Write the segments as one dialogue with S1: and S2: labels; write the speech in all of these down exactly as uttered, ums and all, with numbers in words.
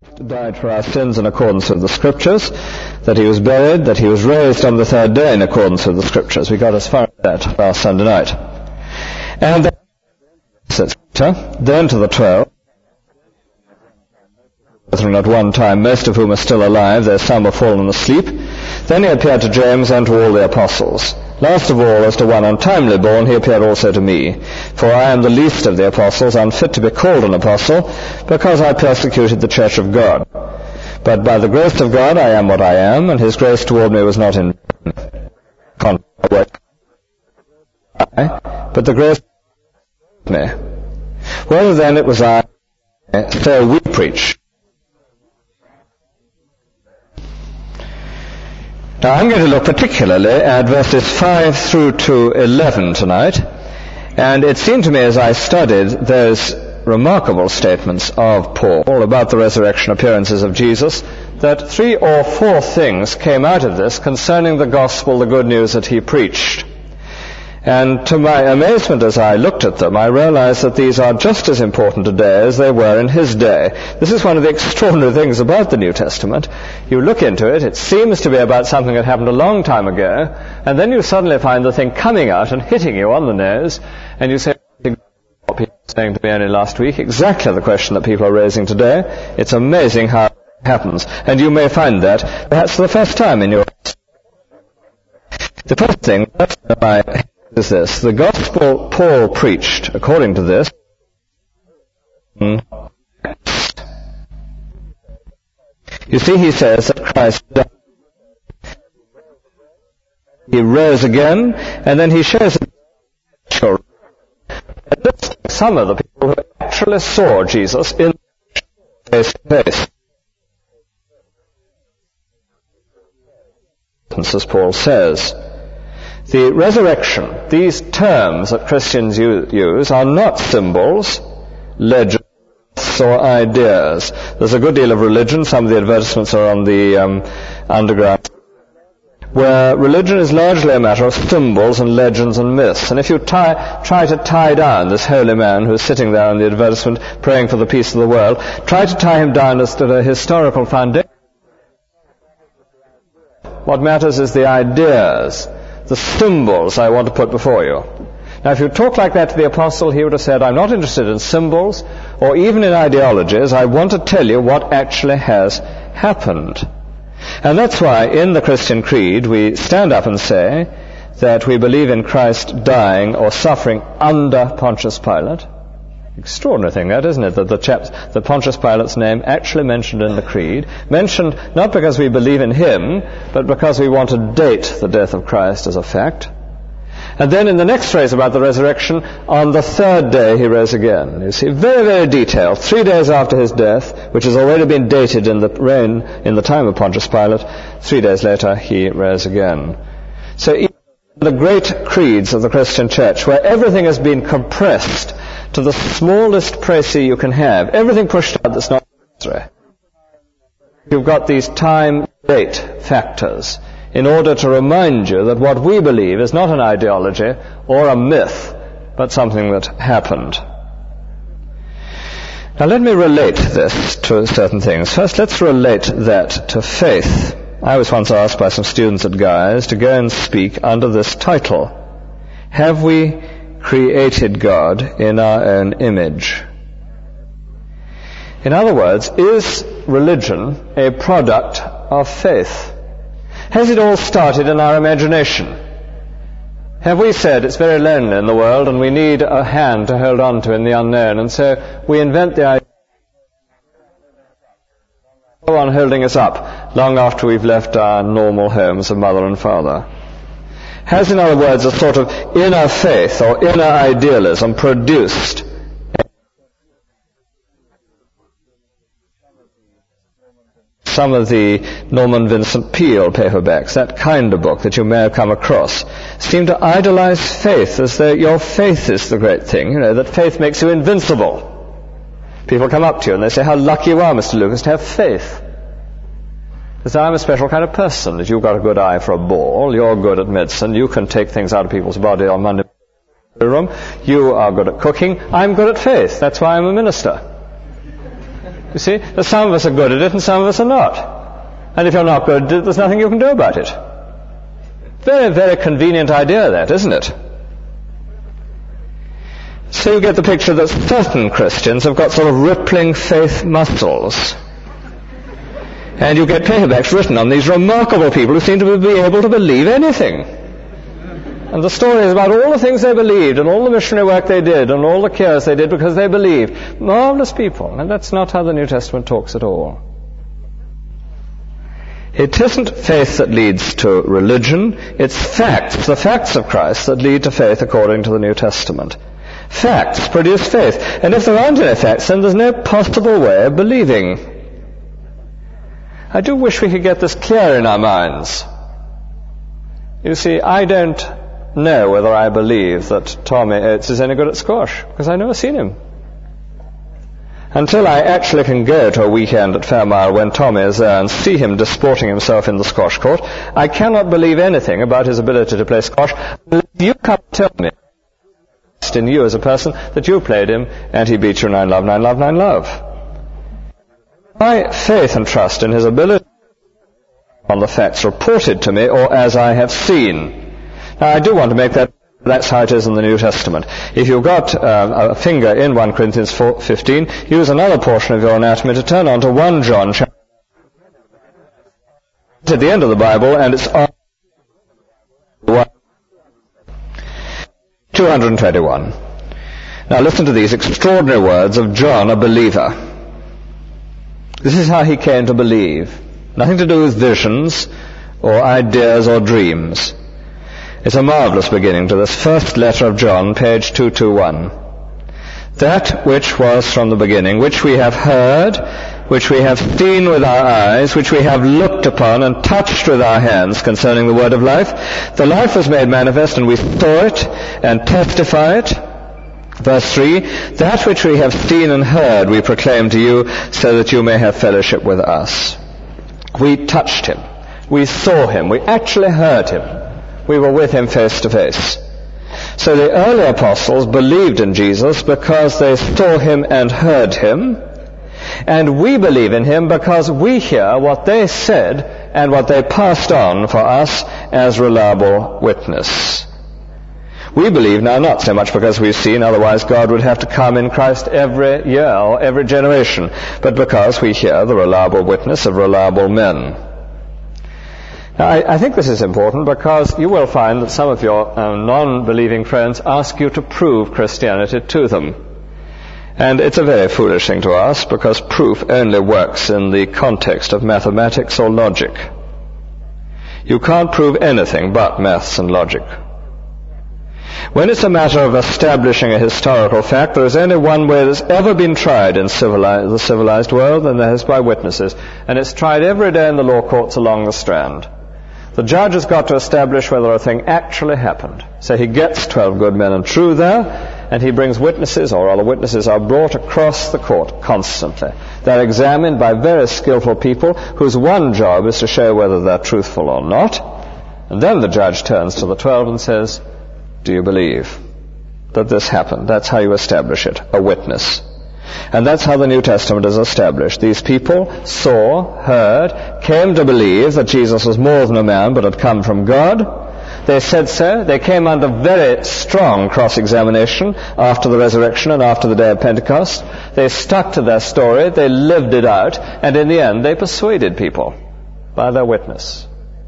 S1: died for our sins in accordance with the Scriptures, that he was buried, that he was raised on the third day in accordance with the Scriptures. We got as far as that last Sunday night. And then to the twelve, at one time, most of whom are still alive, though some have fallen asleep. Then he appeared to James and to all the apostles. Last of all, as to one untimely born, he appeared also to me. For I am the least of the apostles, unfit to be called an apostle, because I persecuted the church of God. But by the grace of God I am what I am, and his grace toward me was not in vain. But the grace of me. Whether then it was I, so we preach. Now I'm going to look particularly at verses five through to eleven tonight, and it seemed to me as I studied those remarkable statements of Paul about the resurrection appearances of Jesus that three or four things came out of this concerning the gospel, the good news that he preached. And to my amazement as I looked at them, I realized that these are just as important today as they were in his day. This is one of the extraordinary things about the New Testament. You look into it, it seems to be about something that happened a long time ago, and then you suddenly find the thing coming out and hitting you on the nose, and you say, what people were saying to me only last week, exactly the question that people are raising today. It's amazing how it happens. And you may find that perhaps for the first time in your life. The first thing that I is this. The gospel Paul preached, according to this, you see, he says that Christ died. He rose again, and then he shows that some of the people who actually saw Jesus in face to face. As Paul says, the resurrection, these terms that Christians use, are not symbols, legends, or ideas. There's a good deal of religion. Some of the advertisements are on the um, underground, where religion is largely a matter of symbols and legends and myths. And if you tie, try to tie down this holy man who's sitting there on the advertisement praying for the peace of the world, try to tie him down as to a historical foundation. What matters is the ideas, the symbols I want to put before you. Now, if you talk like that to the apostle, he would have said, I'm not interested in symbols or even in ideologies. I want to tell you what actually has happened. And that's why in the Christian creed we stand up and say that we believe in Christ dying or suffering under Pontius Pilate. Extraordinary thing that, isn't it? That the chap, the Pontius Pilate's name actually mentioned in the creed, mentioned not because we believe in him, but because we want to date the death of Christ as a fact. And then in the next phrase about the resurrection, on the third day he rose again. You see, very, very detailed. Three days after his death, which has already been dated in the reign, in the time of Pontius Pilate, three days later he rose again. So even the great creeds of the Christian church, where everything has been compressed to the smallest précis you can have, everything pushed out that's not necessary. You've got these time date factors in order to remind you that what we believe is not an ideology or a myth, but something that happened. Now let me relate this to certain things. First, let's relate that to faith. I was once asked by some students at Guy's to go and speak under this title: Have we created God in our own image? In other words, is religion a product of faith? Has it all started in our imagination? Have we said it's very lonely in the world and we need a hand to hold on to in the unknown, and so we invent the idea of go on holding us up long after we've left our normal homes of mother and father? Has, in other words, a sort of inner faith or inner idealism produced some of the Norman Vincent Peale paperbacks, that kind of book that you may have come across, seem to idolize faith as though your faith is the great thing, you know, that faith makes you invincible. People come up to you and they say, how lucky you are, Mister Lucas, to have faith. Because I'm a special kind of person, that you've got a good eye for a ball, you're good at medicine, you can take things out of people's body on Monday room, you are good at cooking, I'm good at faith, that's why I'm a minister. You see, that some of us are good at it and some of us are not. And if you're not good at it, there's nothing you can do about it. Very, very convenient idea, that, isn't it? So you get the picture that certain Christians have got sort of rippling faith muscles. And you get paperbacks written on these remarkable people who seem to be able to believe anything. And the story is about all the things they believed and all the missionary work they did and all the cures they did because they believed. Marvelous people. And that's not how the New Testament talks at all. It isn't faith that leads to religion. It's facts, the facts of Christ, that lead to faith according to the New Testament. Facts produce faith. And if there aren't any facts, then there's no possible way of believing. I do wish we could get this clear in our minds. You see, I don't know whether I believe that Tommy Oates is any good at squash, because I've never seen him. Until I actually can go to a weekend at Fairmile when Tommy is there and see him disporting himself in the squash court, I cannot believe anything about his ability to play squash unless you come tell me in you as a person that you played him and he beat you nine love, nine love, nine love. My faith and trust in his ability on the facts reported to me or as I have seen. Now I do want to make that, that's how it is in the New Testament. If you've got um, a finger in First Corinthians four fifteen, use another portion of your anatomy to turn on to First John chapter at the end of the Bible, and it's on two hundred twenty-one. Now listen to these extraordinary words of John, a believer. This is how he came to believe. Nothing to do with visions or ideas or dreams. It's a marvelous beginning to this first letter of John, page two twenty-one. That which was from the beginning, which we have heard, which we have seen with our eyes, which we have looked upon and touched with our hands concerning the word of life. The life was made manifest, and we saw it and testify it. Verse three, that which we have seen and heard we proclaim to you, so that you may have fellowship with us. We touched him. We saw him. We actually heard him. We were with him face to face. So the early apostles believed in Jesus because they saw him and heard him. And we believe in him because we hear what they said and what they passed on for us as reliable witness. We believe now not so much because we've seen, otherwise God would have to come in Christ every year or every generation, but because we hear the reliable witness of reliable men. Now, I, I think this is important because you will find that some of your uh, non-believing friends ask you to prove Christianity to them. And it's a very foolish thing to ask, because proof only works in the context of mathematics or logic. You can't prove anything but maths and logic. When it's a matter of establishing a historical fact, there is only one way that's ever been tried in civilized, the civilized world, and that is by witnesses. And it's tried every day in the law courts along the Strand. The judge has got to establish whether a thing actually happened. So he gets twelve good men and true there, and he brings witnesses, or all the witnesses are brought across the court constantly. They're examined by very skillful people whose one job is to show whether they're truthful or not. And then the judge turns to the twelve and says, do you believe that this happened? That's how you establish it, a witness. And that's how the New Testament is established. These people saw, heard, came to believe that Jesus was more than a man but had come from God. They said so. They came under very strong cross-examination after the resurrection and after the day of Pentecost. They stuck to their story, they lived it out, and in the end they persuaded people by their witness.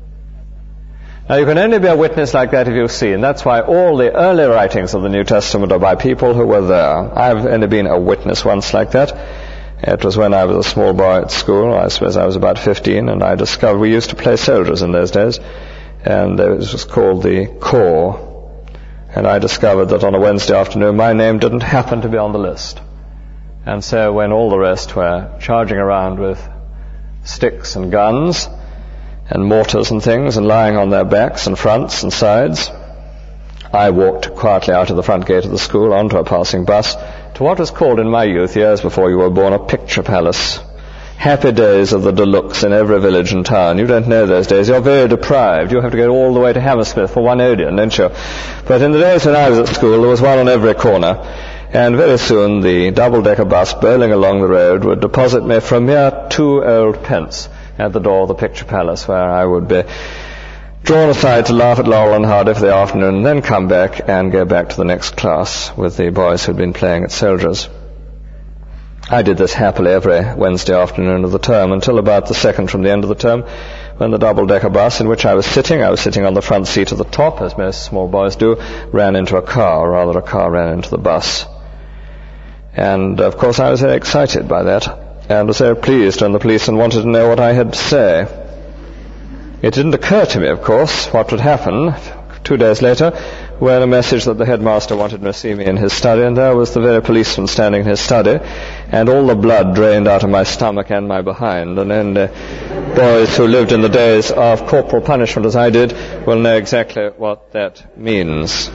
S1: Now, you can only be a witness like that if you've seen. That's why all the early writings of the New Testament are by people who were there. I've only been a witness once like that. It was when I was a small boy at school. I suppose I was about fifteen, and I discovered we used to play soldiers in those days, and it was called the Corps. And I discovered that on a Wednesday afternoon my name didn't happen to be on the list. And so when all the rest were charging around with sticks and guns and mortars and things, and lying on their backs and fronts and sides, I walked quietly out of the front gate of the school onto a passing bus to what was called in my youth, years before you were born, a picture palace. Happy days of the deluxe in every village and town. You don't know those days. You're very deprived. You have to go all the way to Hammersmith for one Odeon, don't you? But in the days when I was at school, there was one on every corner. And very soon the double-decker bus bowling along the road would deposit me for a mere two old pence at the door of the Picture Palace, where I would be drawn aside to laugh at Laurel and Hardy for the afternoon, and then come back and go back to the next class with the boys who'd been playing at soldiers. I did this happily every Wednesday afternoon of the term until about the second from the end of the term, when the double-decker bus in which I was sitting, I was sitting on the front seat at the top, as most small boys do, ran into a car, or rather a car ran into the bus. And, of course, I was very excited by that, and was very pleased when the policeman wanted to know what I had to say. It didn't occur to me, of course, what would happen two days later, when a message that the headmaster wanted to see me in his study, and there was the very policeman standing in his study, and all the blood drained out of my stomach and my behind. And then uh, boys who lived in the days of corporal punishment as I did will know exactly what that means.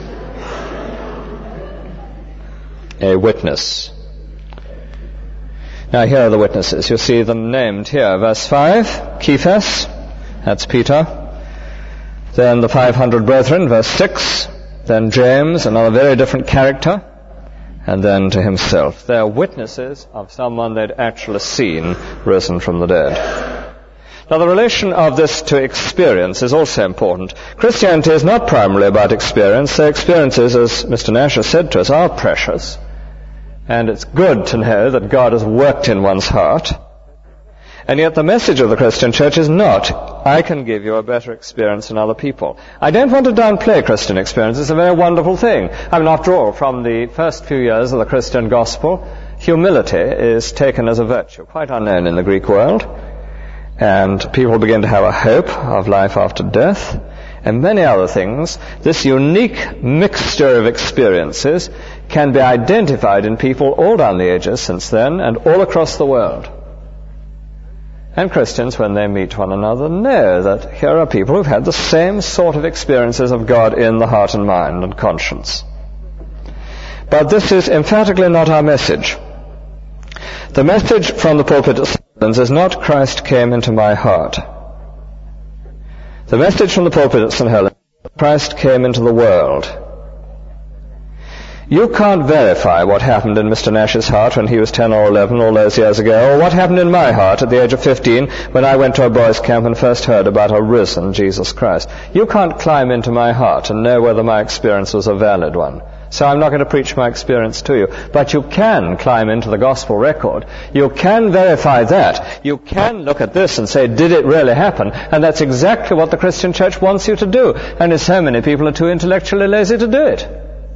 S1: A witness. Now here are the witnesses. You see them named here. Verse five, Cephas, that's Peter. Then the five hundred brethren, verse six. Then James, another very different character. And then to himself. They are witnesses of someone they'd actually seen risen from the dead. Now the relation of this to experience is also important. Christianity is not primarily about experience. So experiences, as Mister Nash has said to us, are precious. And it's good to know that God has worked in one's heart. And yet the message of the Christian church is not, I can give you a better experience than other people. I don't want to downplay Christian experience. It's a very wonderful thing. I mean, after all, from the first few years of the Christian gospel, humility is taken as a virtue, quite unknown in the Greek world. And people begin to have a hope of life after death. And many other things. This unique mixture of experiences can be identified in people all down the ages since then and all across the world. And Christians, when they meet one another, know that here are people who've had the same sort of experiences of God in the heart and mind and conscience. But this is emphatically not our message. The message from the pulpit at Saint Helens is not Christ came into my heart. The message from the pulpit at Saint Helens is Christ came into the world. You can't verify what happened in Mister Nash's heart when he was ten or eleven all those years ago, or what happened in my heart at the age of fifteen when I went to a boys' camp and first heard about a risen Jesus Christ. You can't climb into my heart and know whether my experience was a valid one. So I'm not going to preach my experience to you. But you can climb into the gospel record. You can verify that. You can look at this and say, did it really happen? And that's exactly what the Christian church wants you to do. And so many people are too intellectually lazy to do it.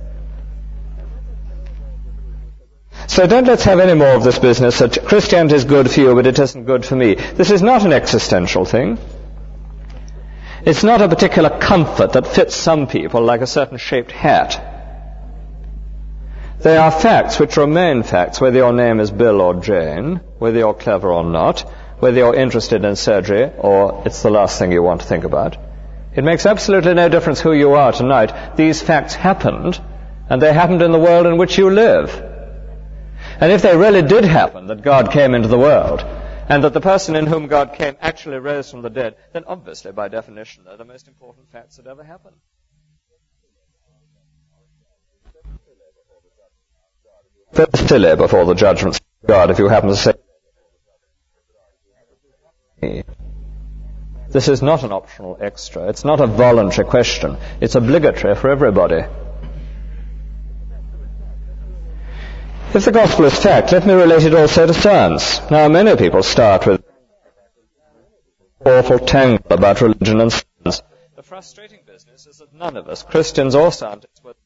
S1: So don't let's have any more of this business that Christianity is good for you, but it isn't good for me. This is not an existential thing. It's not a particular comfort that fits some people like a certain shaped hat. They are facts which remain facts, whether your name is Bill or Jane, whether you're clever or not, whether you're interested in surgery or it's the last thing you want to think about. It makes absolutely no difference who you are tonight. These facts happened, and they happened in the world in which you live. And if they really did happen, that God came into the world, and that the person in whom God came actually rose from the dead, then obviously, by definition, they're the most important facts that ever happened. First silly before the judgments of God, if you happen to say, this is not an optional extra. It's not a voluntary question. It's obligatory for everybody. If the gospel is fact, let me relate it also to science. Now, many people start with awful tangle about religion and science. The frustrating business is that none of us, Christians or scientists, will.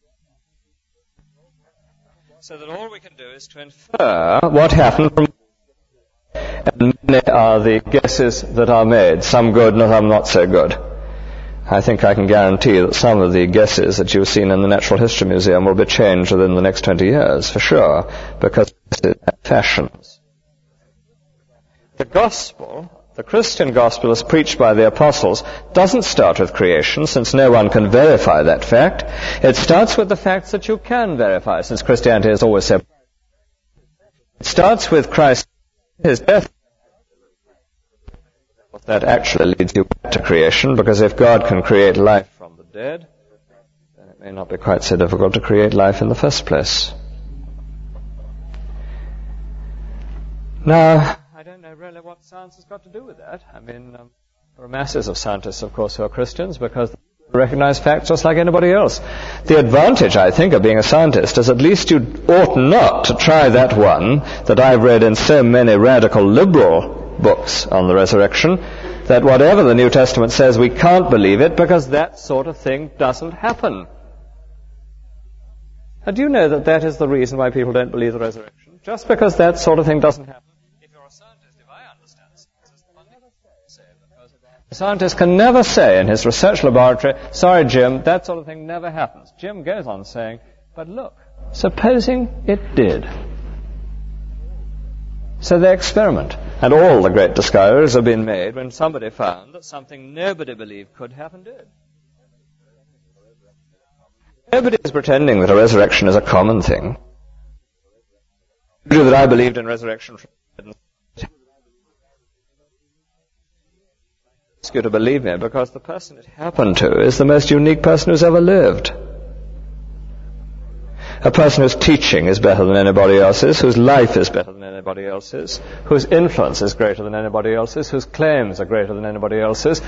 S1: So that all we can do is to infer what happened from. And many are the guesses that are made, some good and some not so good. I think I can guarantee that some of the guesses that you've seen in the Natural History Museum will be changed within the next twenty years, for sure, because it's fashions. The gospel, the Christian gospel as preached by the apostles, doesn't start with creation, since no one can verify that fact. It starts with the facts that you can verify, since Christianity has always said. It starts with Christ, his death. That actually leads you back to creation, because if God can create life from the dead, then it may not be quite so difficult to create life in the first place. Now, I don't know really what science has got to do with that. I mean, um, there are masses of scientists, of course, who are Christians because they recognize facts just like anybody else. The advantage, I think, of being a scientist is at least you ought not to try that one that I've read in so many radical liberal books on the resurrection, that whatever the New Testament says, we can't believe it because that sort of thing doesn't happen. And do you know that that is the reason why people don't believe the resurrection? Just because that sort of thing doesn't happen. If you're a scientist, if I understand science, one thing to say, because a scientist can never say in his research laboratory, sorry, Jim, that sort of thing never happens. Jim goes on saying, but look, supposing it did. So they experiment. And all the great discoveries have been made when somebody found that something nobody believed could happen did. Nobody is pretending that a resurrection is a common thing. That I believed in resurrection from the dead. I ask you to believe me because the person it happened to is the most unique person who's ever lived. A person whose teaching is better than anybody else's, whose life is better than anybody else's, whose influence is greater than anybody else's, whose claims are greater than anybody else's.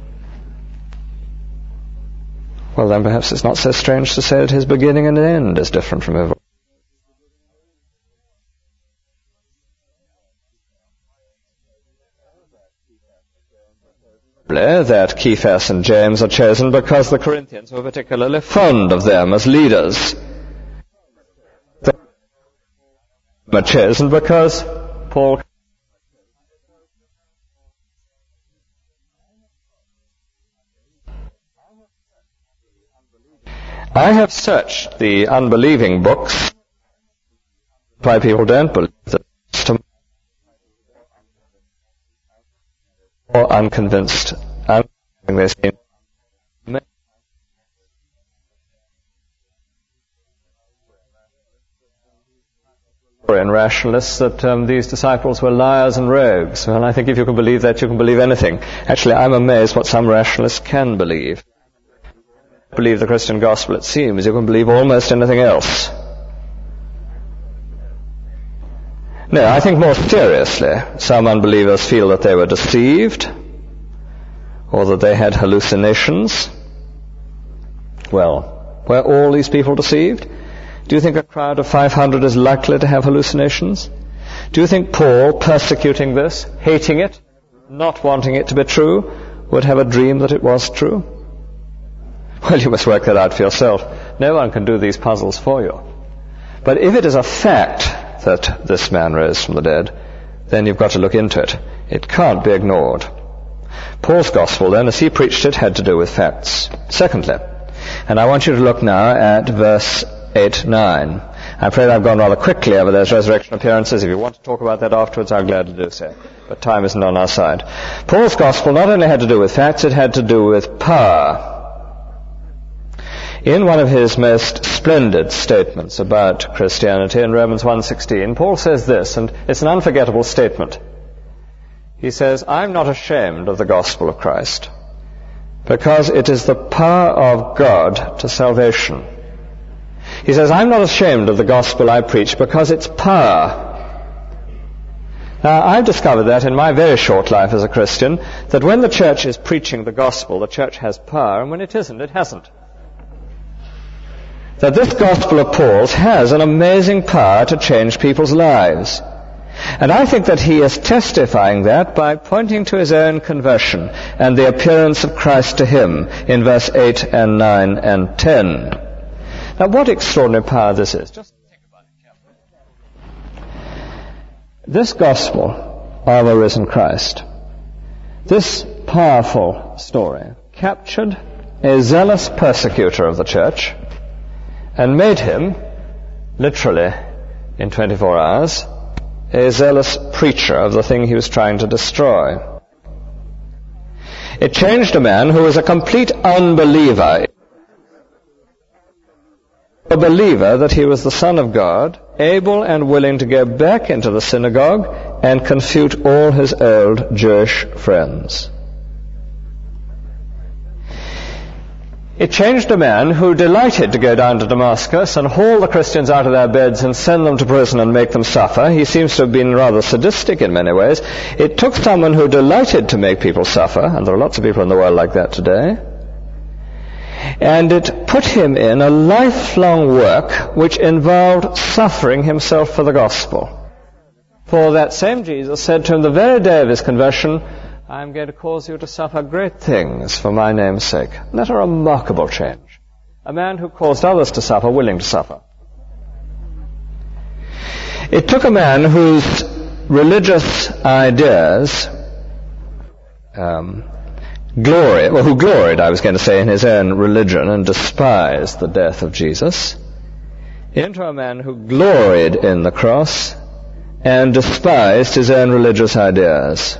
S1: Well, then perhaps it's not so strange to say that his beginning and end is different from everyone. That Cephas and James are chosen because the Corinthians were particularly fond of them as leaders. They were chosen because Paul I have searched the unbelieving books why people don't believe that or unconvinced. They seem and rationalists that um, these disciples were liars and rogues. Well, I think if you can believe that, you can believe anything. Actually, I'm amazed what some rationalists can believe. Believe the Christian gospel, it seems, you can believe almost anything else. No, I think more seriously, some unbelievers feel that they were deceived, or that they had hallucinations. Well, were all these people deceived? Do you think a crowd of five hundred is likely to have hallucinations? Do you think Paul, persecuting this, hating it, not wanting it to be true, would have a dream that it was true? Well, you must work that out for yourself. No one can do these puzzles for you. But if it is a fact that this man rose from the dead, then you've got to look into it. It can't be ignored. Paul's gospel, then, as he preached it, had to do with facts. Secondly, and I want you to look now at verse eight, nine. I'm afraid I've gone rather quickly over those resurrection appearances. If you want to talk about that afterwards, I'm glad to do so. But time isn't on our side. Paul's gospel not only had to do with facts, it had to do with power. In one of his most splendid statements about Christianity in Romans one sixteen, Paul says this, and it's an unforgettable statement. He says, I'm not ashamed of the gospel of Christ, because it is the power of God to salvation. He says, I'm not ashamed of the gospel I preach, because it's power. Now, I've discovered that in my very short life as a Christian, that when the church is preaching the gospel, the church has power, and when it isn't, it hasn't. That this gospel of Paul's has an amazing power to change people's lives. And I think that he is testifying that by pointing to his own conversion and the appearance of Christ to him in verse eight and nine and ten. Now, what extraordinary power this is. Just think about it carefully. This gospel of a risen Christ, this powerful story, captured a zealous persecutor of the church and made him, literally in twenty-four hours, a zealous preacher of the thing he was trying to destroy. It changed a man who was a complete unbeliever, a believer that he was the Son of God, able and willing to go back into the synagogue and confute all his old Jewish friends. It changed a man who delighted to go down to Damascus and haul the Christians out of their beds and send them to prison and make them suffer. He seems to have been rather sadistic in many ways. It took someone who delighted to make people suffer, and there are lots of people in the world like that today, and it put him in a lifelong work which involved suffering himself for the gospel. For that same Jesus said to him the very day of his conversion, I am going to cause you to suffer great things for my name's sake. Isn't that a remarkable change? A man who caused others to suffer, willing to suffer. It took a man whose religious ideas um, glory, well, who gloried, I was going to say, in his own religion and despised the death of Jesus, into a man who gloried in the cross and despised his own religious ideas.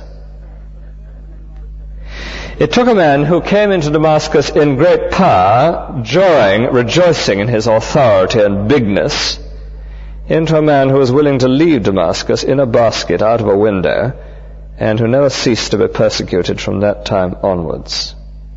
S1: It took a man who came into Damascus in great power, joying, rejoicing in his authority and bigness, into a man who was willing to leave Damascus in a basket out of a window, and who never ceased to be persecuted from that time onwards.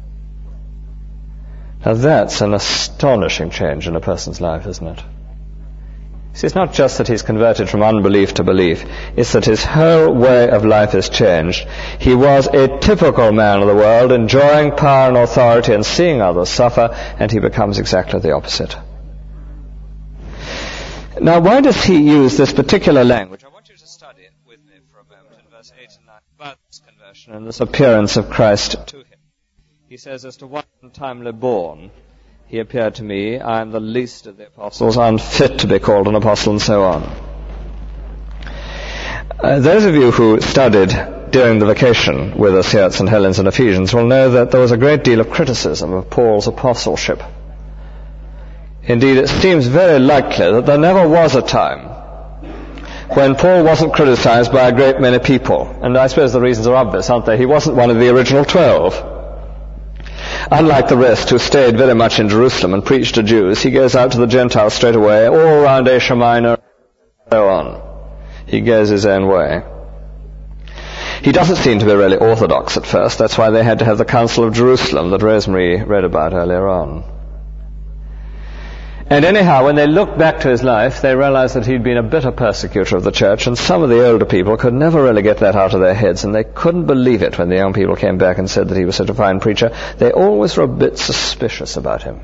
S1: Now that's an astonishing change in a person's life, isn't it? See, it's not just that he's converted from unbelief to belief, it's that his whole way of life has changed. He was a typical man of the world, enjoying power and authority and seeing others suffer, and he becomes exactly the opposite. Now, why does he use this particular language? I want you to study it with me for a moment in verse eight and nine, about this conversion and this appearance of Christ to him. He says, as to one untimely born, he appeared to me, I am the least of the apostles, unfit to be called an apostle, and so on. Uh, those of you who studied during the vacation with us here at Saint Helens and Ephesians will know that there was a great deal of criticism of Paul's apostleship. Indeed, it seems very likely that there never was a time when Paul wasn't criticized by a great many people. And I suppose the reasons are obvious, aren't they? He wasn't one of the original twelve. Unlike the rest who stayed very much in Jerusalem and preached to Jews, he goes out to the Gentiles straight away, all around Asia Minor, and so on. He goes his own way. He doesn't seem to be really orthodox at first. That's why they had to have the Council of Jerusalem that Rosemary read about earlier on. And anyhow, when they looked back to his life, they realized that he'd been a bitter persecutor of the church, and some of the older people could never really get that out of their heads, and they couldn't believe it when the young people came back and said that he was such a fine preacher. They always were a bit suspicious about him.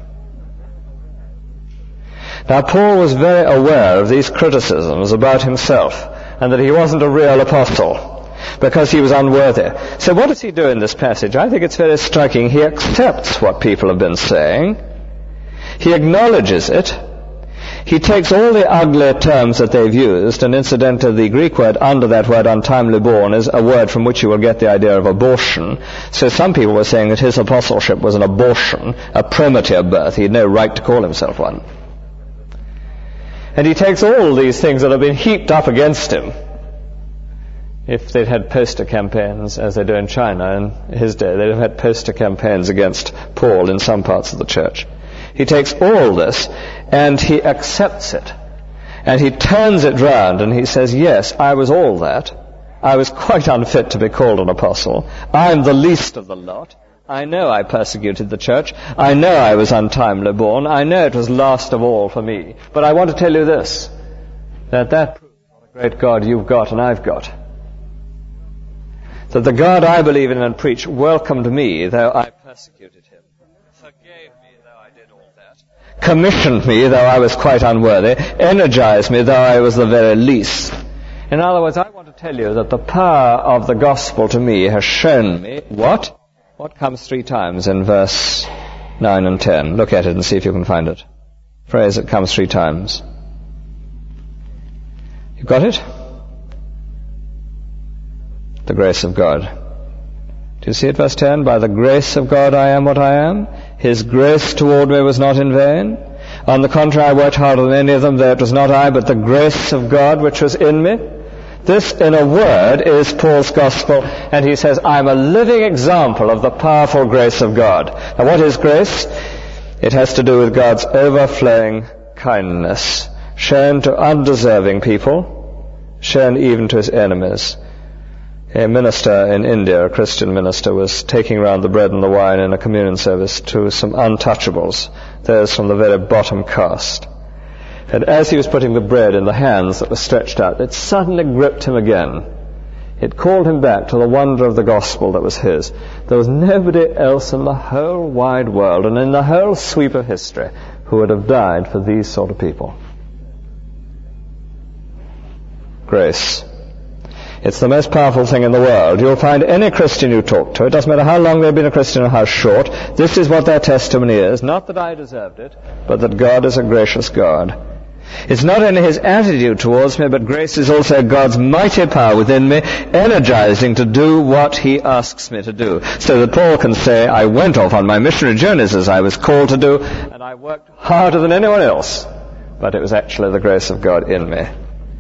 S1: Now, Paul was very aware of these criticisms about himself, and that he wasn't a real apostle, because he was unworthy. So what does he do in this passage? I think it's very striking. He accepts what people have been saying. He acknowledges it. He takes all the ugly terms that they've used, and incidentally the Greek word under that word untimely born is a word from which you will get the idea of abortion. So some people were saying that his apostleship was an abortion, a premature birth. He had no right to call himself one. And he takes all these things that have been heaped up against him. If they'd had poster campaigns, as they do in China in his day, they'd have had poster campaigns against Paul in some parts of the church. He takes all this and he accepts it. And he turns it round and he says, yes, I was all that. I was quite unfit to be called an apostle. I'm the least of the lot. I know I persecuted the church. I know I was untimely born. I know it was last of all for me. But I want to tell you this, that that proves what a great God you've got and I've got. That the God I believe in and preach welcomed me, though I persecuted him. Forgave me, though I did all that. Commissioned me, though I was quite unworthy. Energized me, though I was the very least. In other words, I want to tell you that the power of the gospel to me has shown me what? What comes three times in verse nine and ten? Look at it and see if you can find it. Phrase that comes three times. You got it? The grace of God. Do you see it, verse ten? By the grace of God I am what I am. His grace toward me was not in vain. On the contrary, I worked harder than any of them, though it was not I, but the grace of God which was in me. This, in a word, is Paul's gospel, and he says, I'm a living example of the powerful grace of God. Now, what is grace? It has to do with God's overflowing kindness, shown to undeserving people, shown even to his enemies. A minister in India, a Christian minister, was taking around the bread and the wine in a communion service to some untouchables, those from the very bottom caste. And as he was putting the bread in the hands that were stretched out, it suddenly gripped him again. It called him back to the wonder of the gospel that was his. There was nobody else in the whole wide world and in the whole sweep of history who would have died for these sort of people. Grace. It's the most powerful thing in the world. You'll find any Christian you talk to, it doesn't matter how long they've been a Christian or how short, this is what their testimony is. Not that I deserved it, but that God is a gracious God. It's not only his attitude towards me, but grace is also God's mighty power within me, energizing to do what he asks me to do. So that Paul can say, I went off on my missionary journeys as I was called to do, and I worked harder than anyone else, but it was actually the grace of God in me.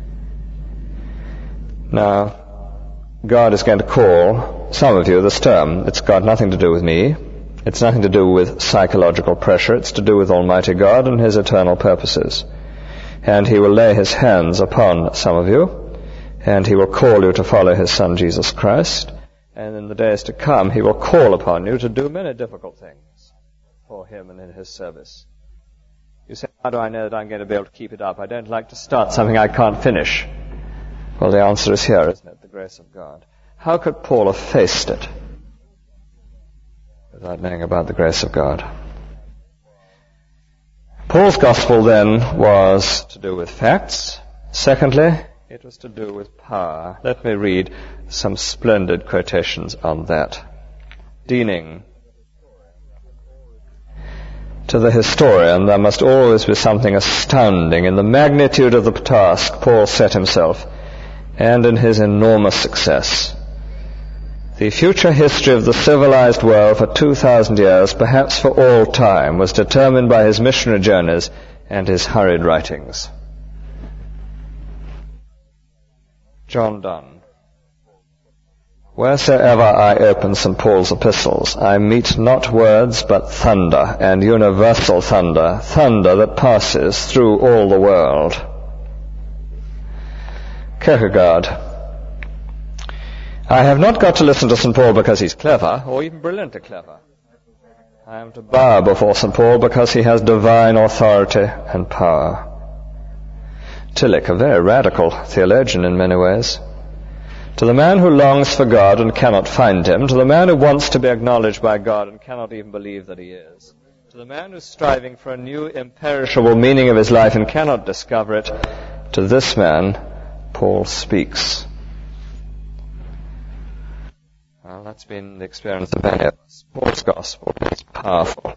S1: Now, God is going to call some of you this term. It's got nothing to do with me. It's nothing to do with psychological pressure. It's to do with Almighty God and his eternal purposes. And he will lay his hands upon some of you, and he will call you to follow his Son Jesus Christ. And in the days to come, he will call upon you to do many difficult things for him and in his service. You say, how do I know that I'm going to be able to keep it up? I don't like to start something I can't finish. Well, the answer is here, isn't it? The grace of God. How could Paul have faced it without knowing about the grace of God? Paul's gospel then was to do with facts. Secondly, it was to do with power. Let me read some splendid quotations on that. Deaning. To the historian, there must always be something astounding in the magnitude of the task Paul set himself, and in his enormous success. The future history of the civilized world for two thousand years, perhaps for all time, was determined by his missionary journeys and his hurried writings. John Donne. Wheresoever I open Saint Paul's epistles, I meet not words but thunder, and universal thunder, thunder that passes through all the world. Kierkegaard. I have not got to listen to Saint Paul because he's clever, or even brilliantly clever. I am to bow before Saint Paul because he has divine authority and power. Tillich, a very radical theologian in many ways. To the man who longs for God and cannot find him, to the man who wants to be acknowledged by God and cannot even believe that he is, to the man who's striving for a new imperishable meaning of his life and cannot discover it, to this man Paul speaks. Well, that's been the experience of many of us. Paul's gospel is powerful.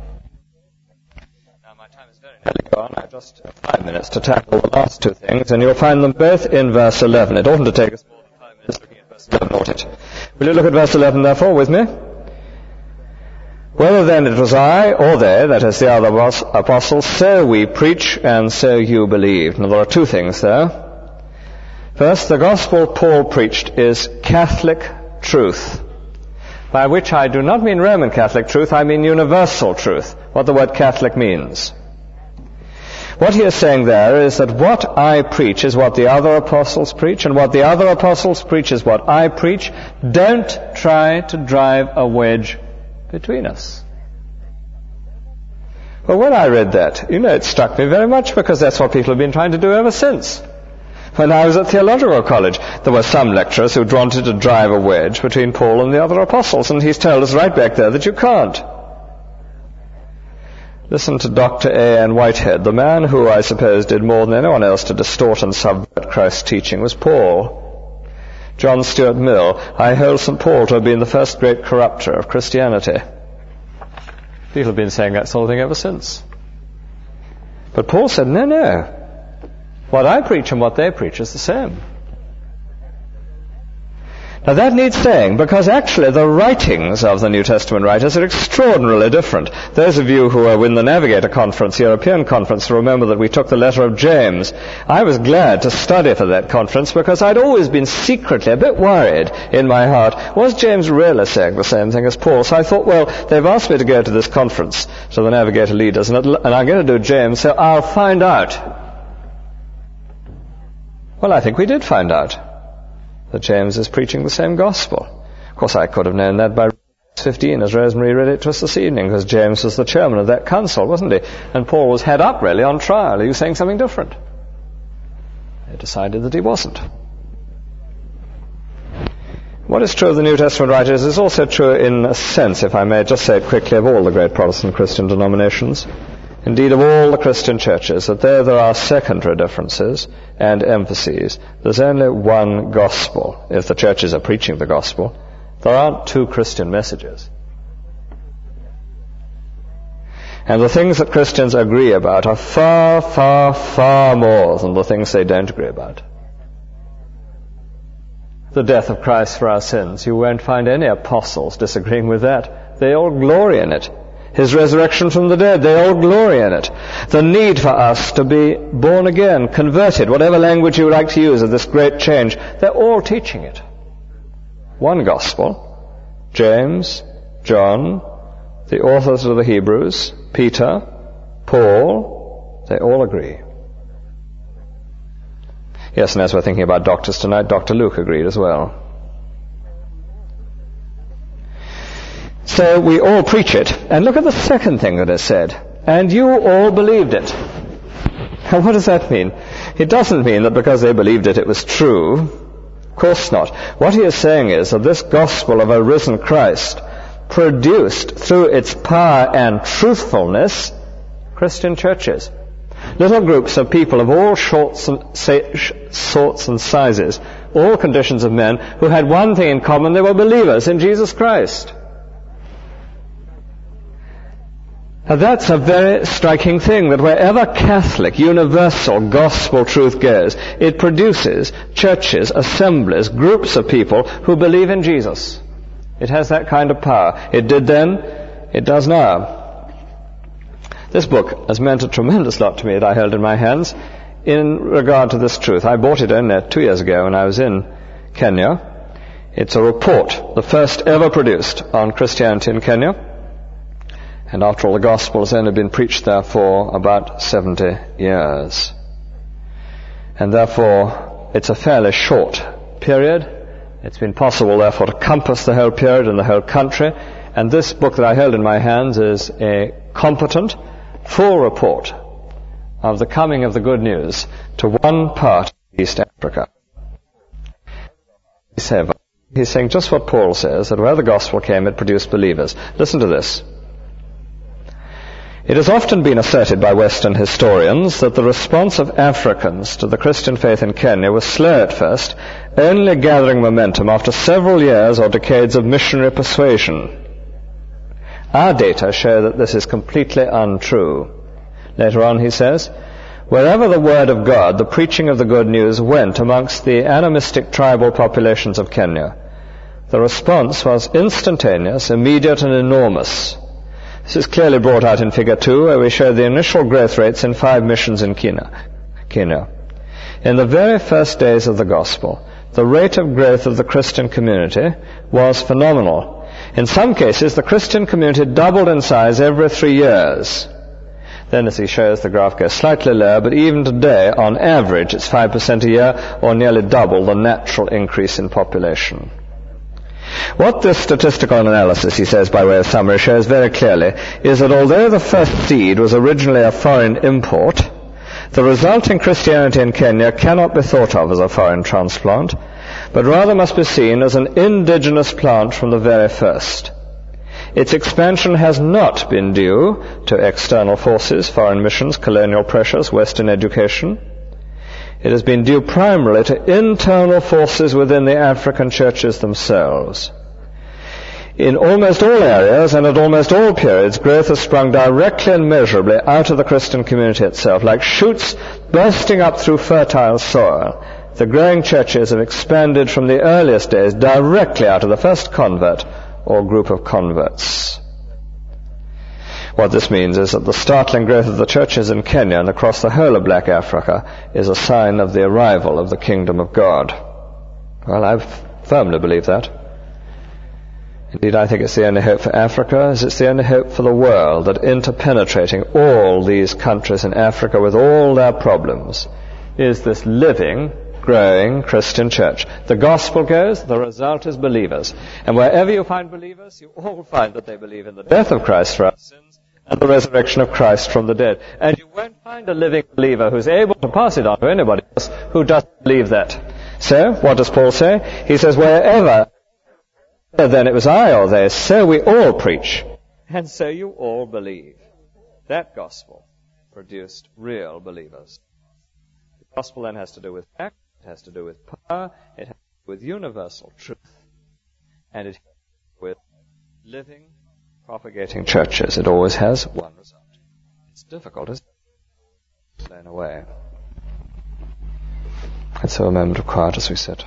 S1: Now, my time is very nearly gone. I have just five minutes to tackle the last two things, and you'll find them both in verse eleven. It oughtn't to take us more than five minutes looking at verse eleven, ought it? Will you look at verse eleven, therefore, with me? Whether then it was I or they, that is the other apostles, so we preach and so you believed. Now, there are two things there. First, the gospel Paul preached is Catholic truth, by which I do not mean Roman Catholic truth, I mean universal truth, what the word Catholic means. What he is saying there is that what I preach is what the other apostles preach, and what the other apostles preach is what I preach. Don't try to drive a wedge between us. Well, when I read that, you know, it struck me very much because that's what people have been trying to do ever since. When I was at theological college, there were some lecturers who wanted to drive a wedge between Paul and the other apostles, and he's told us right back there that you can't. Listen to Doctor A. N. Whitehead. The man who, I suppose, did more than anyone else to distort and subvert Christ's teaching was Paul. John Stuart Mill. I hold Saint Paul to have been the first great corrupter of Christianity. People have been saying that sort of thing ever since. But Paul said, no, no. What I preach and what they preach is the same. Now that needs saying, because actually the writings of the New Testament writers are extraordinarily different. Those of you who are in the Navigator Conference, European Conference, remember that we took the letter of James. I was glad to study for that conference because I'd always been secretly a bit worried in my heart. Was James really saying the same thing as Paul? So I thought, well, they've asked me to go to this conference, to the Navigator leaders, and I'm going to do James, so I'll find out. Well, I think we did find out. that James is preaching the same gospel. Of course, I could have known that by fifteen, as Rosemary read it to us this evening, because James was the chairman of that council, wasn't he? And Paul was head up, really, on trial. Are you saying something different? They decided that he wasn't. What is true of the New Testament writers is also true in a sense, if I may just say it quickly, of all the great Protestant Christian denominations. Indeed, of all the Christian churches, that there there are secondary differences and emphases. There's only one gospel. If the churches are preaching the gospel, there aren't two Christian messages. And the things that Christians agree about are far, far, far more than the things they don't agree about. The death of Christ for our sins, you won't find any apostles disagreeing with that. They all glory in it. His resurrection from the dead, they all glory in it. The need for us to be born again, converted, whatever language you would like to use of this great change, they're all teaching it. One gospel, James, John, the authors of the Hebrews, Peter, Paul, they all agree. Yes, and as we're thinking about doctors tonight, Doctor Luke agreed as well. So we all preach it. And look at the second thing that is said. And you all believed it. Now what does that mean? It doesn't mean that because they believed it, it was true. Of course not. What he is saying is that this gospel of a risen Christ produced through its power and truthfulness Christian churches. Little groups of people of all sorts and, sorts and sizes, all conditions of men, who had one thing in common: they were believers in Jesus Christ. Now that's a very striking thing, that wherever Catholic, universal, gospel truth goes, it produces churches, assemblies, groups of people who believe in Jesus. It has that kind of power. It did then, it does now. This book has meant a tremendous lot to me that I held in my hands in regard to this truth. I bought it only two years ago when I was in Kenya. It's a report, the first ever produced on Christianity in Kenya. And after all, the gospel has only been preached there for about seventy years. And therefore, it's a fairly short period. It's been possible, therefore, to compass the whole period and the whole country. And this book that I held in my hands is a competent, full report of the coming of the good news to one part of East Africa. He's saying just what Paul says, that where the gospel came, it produced believers. Listen to this. It has often been asserted by Western historians that the response of Africans to the Christian faith in Kenya was slow at first, only gathering momentum after several years or decades of missionary persuasion. Our data show that this is completely untrue. Later on he says, wherever the word of God, the preaching of the good news, went amongst the animistic tribal populations of Kenya, the response was instantaneous, immediate, and enormous. This is clearly brought out in Figure two, where we show the initial growth rates in five missions in Kenya. Kenya. In the very first days of the gospel, the rate of growth of the Christian community was phenomenal. In some cases, the Christian community doubled in size every three years. Then, as he shows, the graph goes slightly lower, but even today, on average, it's five percent a year, or nearly double the natural increase in population. What this statistical analysis, he says by way of summary, shows very clearly is that although the first seed was originally a foreign import, the resulting Christianity in Kenya cannot be thought of as a foreign transplant, but rather must be seen as an indigenous plant from the very first. Its expansion has not been due to external forces, foreign missions, colonial pressures, Western education. It has been due primarily to internal forces within the African churches themselves. In almost all areas and at almost all periods, growth has sprung directly and measurably out of the Christian community itself, like shoots bursting up through fertile soil. The growing churches have expanded from the earliest days directly out of the first convert or group of converts. What this means is that the startling growth of the churches in Kenya and across the whole of Black Africa is a sign of the arrival of the kingdom of God. Well, I firmly believe that. Indeed, I think it's the only hope for Africa, as it's the only hope for the world, that interpenetrating all these countries in Africa with all their problems is this living growing Christian church. The gospel goes, the result is believers. And wherever you find believers, you all find that they believe in the death of Christ for our sins and the resurrection of Christ from the dead. And you won't find a living believer who's able to pass it on to anybody else who doesn't believe that. So, what does Paul say? He says, wherever, then it was I or they, so we all preach, and so you all believe. That gospel produced real believers. The gospel then has to do with fact, it has to do with power, it has to do with universal truth, and it has to do with living, propagating churches. It always has one result. It's difficult, isn't it? Blown away. Let's have a moment of quiet as we sit.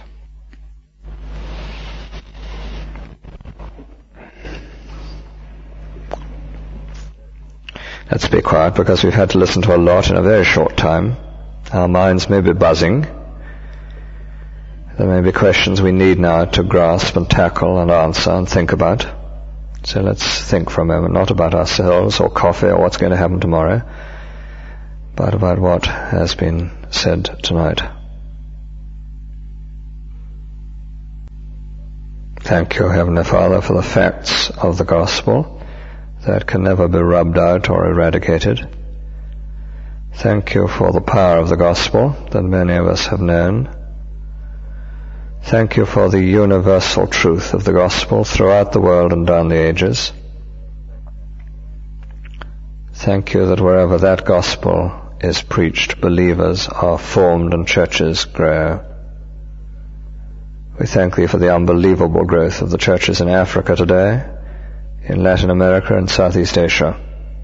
S1: Let's be quiet because we've had to listen to a lot in a very short time. Our minds may be buzzing. There may be questions we need now to grasp and tackle and answer and think about. So let's think for a moment, not about ourselves or coffee or what's going to happen tomorrow, but about what has been said tonight. Thank you, Heavenly Father, for the facts of the gospel that can never be rubbed out or eradicated. Thank you for the power of the gospel that many of us have known. Thank you for the universal truth of the gospel throughout the world and down the ages. Thank you that wherever that gospel is preached, believers are formed and churches grow. We thank Thee for the unbelievable growth of the churches in Africa today, in Latin America and Southeast Asia.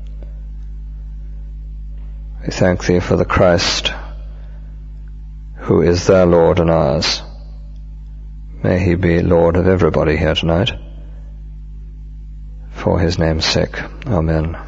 S1: We thank Thee for the Christ who is their Lord and ours. May He be Lord of everybody here tonight. For His name's sake. Amen.